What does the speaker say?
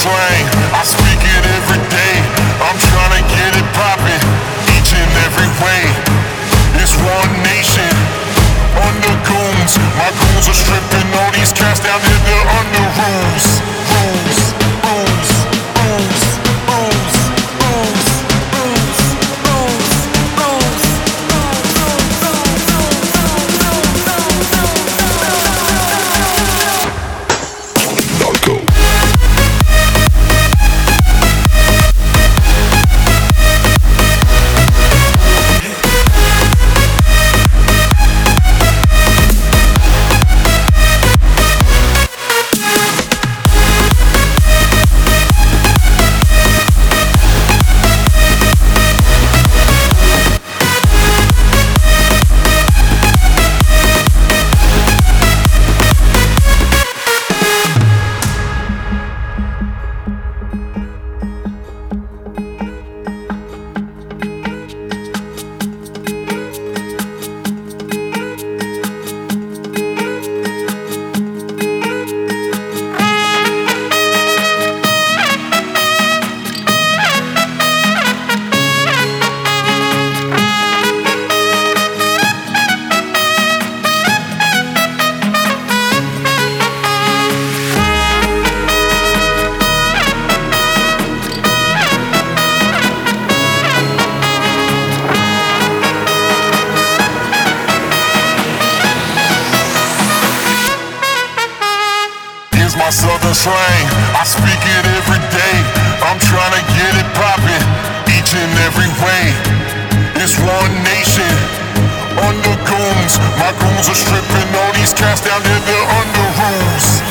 slang, I speak it every day. I'm trying to get it poppin', each and every way. It's one nation, under goons. My goons are stripping all these cats down in the under rules. Rules, rules, rules, rules, rules, rules, rules, rules. Narco. My southern slang, I speak it every day. I'm trying to get it poppin', each and every way. It's one nation, under goons. My goons are stripping all these cats down in the under rules.